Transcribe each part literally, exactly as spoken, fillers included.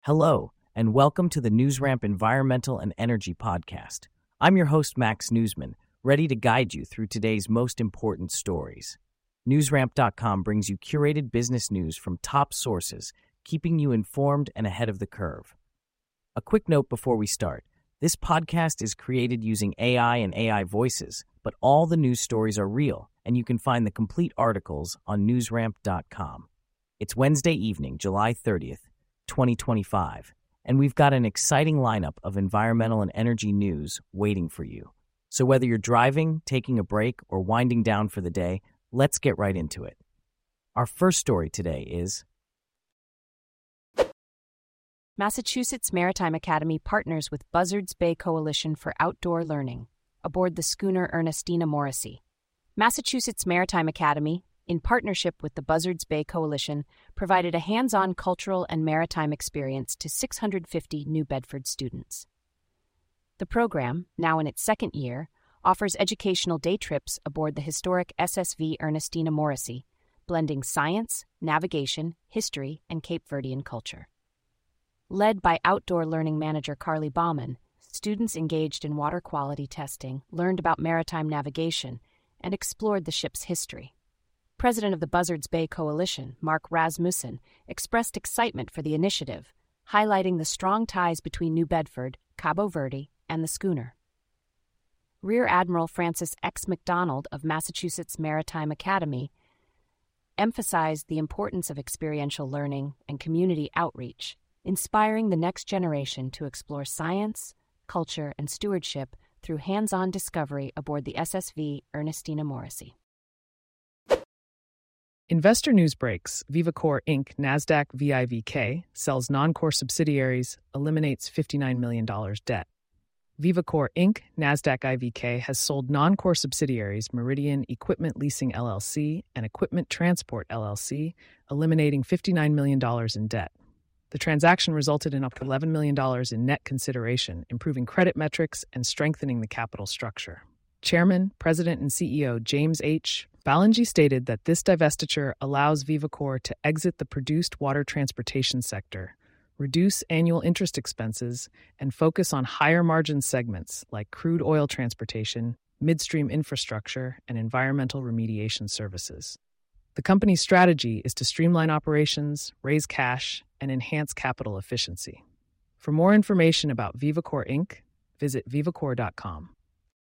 Hello, and welcome to the NewsRamp Environmental and Energy Podcast. I'm your host, Max Newsman, ready to guide you through today's most important stories. NewsRamp dot com brings you curated business news from top sources, keeping you informed and ahead of the curve. A quick note before we start. This podcast is created using A I and A I voices, but all the news stories are real, and you can find the complete articles on NewsRamp dot com. It's Wednesday evening, July thirtieth, twenty twenty-five, and we've got an exciting lineup of environmental and energy news waiting for you. So whether you're driving, taking a break, or winding down for the day, let's get right into it. Our first story today is Massachusetts Maritime Academy partners with Buzzards Bay Coalition for Outdoor Learning aboard the schooner Ernestina Morrissey. Massachusetts Maritime Academy, in partnership with the Buzzards Bay Coalition, provided a hands-on cultural and maritime experience to six hundred fifty New Bedford students. The program, now in its second year, offers educational day trips aboard the historic S S V Ernestina Morrissey, blending science, navigation, history, and Cape Verdean culture. Led by Outdoor Learning Manager Carly Bauman, students engaged in water quality testing, learned about maritime navigation, and explored the ship's history. President of the Buzzards Bay Coalition, Mark Rasmussen, expressed excitement for the initiative, highlighting the strong ties between New Bedford, Cabo Verde, and the schooner. Rear Admiral Francis X. McDonald of Massachusetts Maritime Academy emphasized the importance of experiential learning and community outreach, inspiring the next generation to explore science, culture, and stewardship through hands-on discovery aboard the S S V Ernestina Morrissey. Investor news breaks. Vivacor Incorporated, NASDAQ V I V K, sells non-core subsidiaries, eliminates fifty-nine million dollars debt. Vivacor Incorporated, NASDAQ I V K, has sold non-core subsidiaries Meridian Equipment Leasing L L C and Equipment Transport L L C, eliminating fifty-nine million dollars in debt. The transaction resulted in up to eleven million dollars in net consideration, improving credit metrics and strengthening the capital structure. Chairman, President, and C E O James H. Ballengee stated that this divestiture allows Vivacor to exit the produced water transportation sector, reduce annual interest expenses, and focus on higher-margin segments like crude oil transportation, midstream infrastructure, and environmental remediation services. The company's strategy is to streamline operations, raise cash, and enhance capital efficiency. For more information about Vivacor Incorporated, visit Vivacor dot com.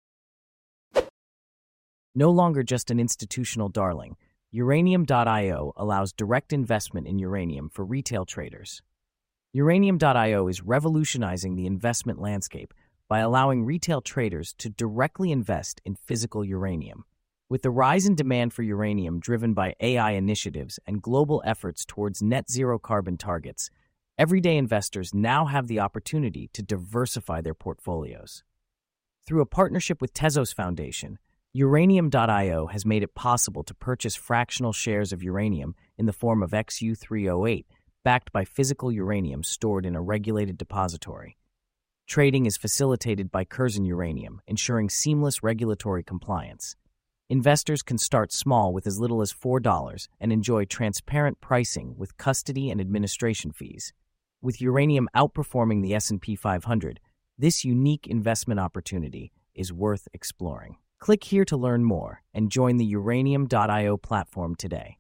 no longer just an institutional darling. Uranium dot io allows direct investment in uranium for retail traders. Uranium dot io is revolutionizing the investment landscape by allowing retail traders to directly invest in physical uranium. With the rise in demand for uranium driven by A I initiatives and global efforts towards net zero carbon targets, everyday investors now have the opportunity to diversify their portfolios. Through a partnership with Tezos Foundation, Uranium dot io has made it possible to purchase fractional shares of uranium in the form of X U three oh eight, backed by physical uranium stored in a regulated depository. Trading is facilitated by Curzon Uranium, ensuring seamless regulatory compliance. Investors can start small with as little as four dollars and enjoy transparent pricing with custody and administration fees. With uranium outperforming the S and P five hundred, this unique investment opportunity is worth exploring. Click here to learn more and join the Uranium dot io platform today.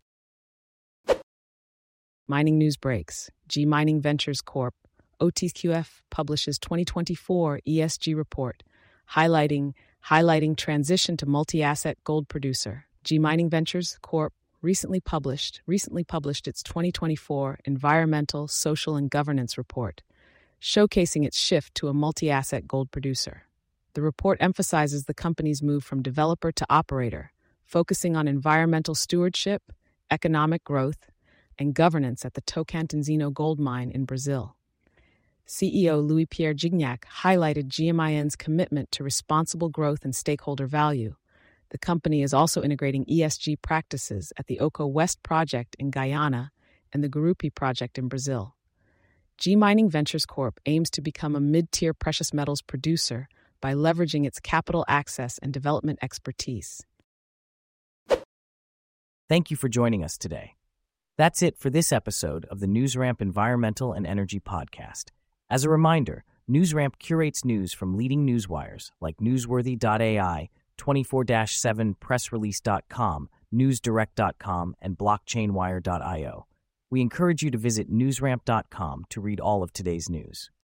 Mining news breaks. G Mining Ventures Corp, O T Q F, publishes twenty twenty-four E S G report, highlighting highlighting transition to multi-asset gold producer. G Mining Ventures Corp recently published recently published its twenty twenty-four Environmental, Social, and Governance report, showcasing its shift to a multi-asset gold producer. The report emphasizes the company's move from developer to operator, focusing on environmental stewardship, economic growth, and governance at the Tocantinzinho gold mine in Brazil. C E O Louis-Pierre Gignac highlighted G M I N's commitment to responsible growth and stakeholder value. The company is also integrating E S G practices at the Oko West project in Guyana and the Gurupi project in Brazil. G Mining Ventures Corp aims to become a mid-tier precious metals producer by leveraging its capital access and development expertise. Thank you for joining us today. That's it for this episode of the NewsRamp Environmental and Energy Podcast. As a reminder, NewsRamp curates news from leading newswires like Newsworthy dot A I, twenty-four seven press release dot com, news direct dot com, and blockchain wire dot io. We encourage you to visit newsramp dot com to read all of today's news.